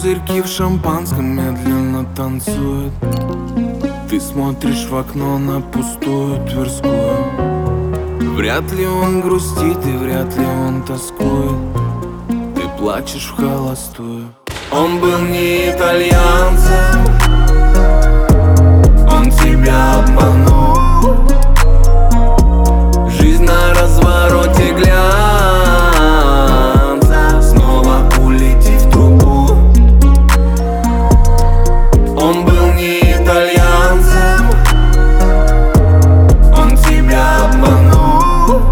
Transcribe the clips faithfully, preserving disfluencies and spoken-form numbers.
Пузырьки в шампанском медленно танцуют. Ты смотришь в окно на пустую Тверскую. Вряд ли он грустит и вряд ли он тоскует. Ты плачешь в холостую. Он был не итальянцем, он тебя обманул. Жизнь на развороте глянца, снова улети в трубу. Он был не итальянцем, он тебя обманул.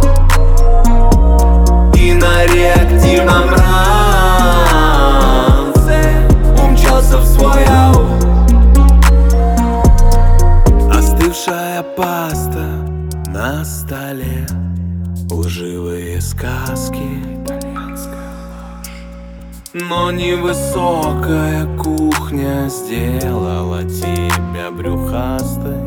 И на реактивном ранце умчался в свой аут. Остывшая паста на столе, лживые сказки, но невысокая кухня сделала тебя брюхастой.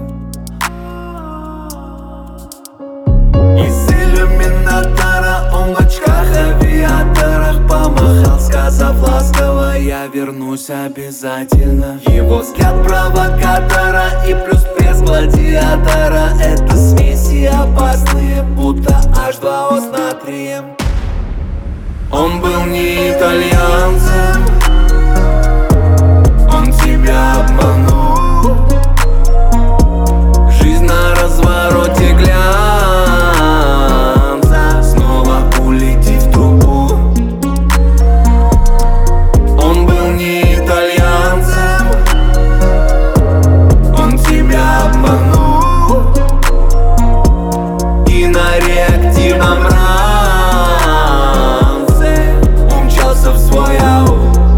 Из иллюминатора он в очках авиаторах помахал, сказав ласково: я вернусь обязательно. Его взгляд провокатора и плюс пресс гладиатора — это смеси опасные, будто эйч два о с натрием. Он был не итальянцем, он тебя обманул. Жизнь на развороте глянца, снова улети в трубу. Он был не итальянцем, он тебя обманул. И на реактивном ранце умчался в свой аут.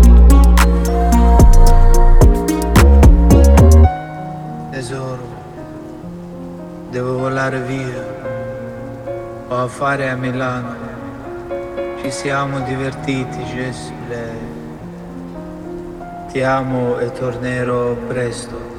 Tesoro, devo volare via, ho affari a Milano. Ci siamo divertiti, Jess, lei. Ti amo e tornerò presto.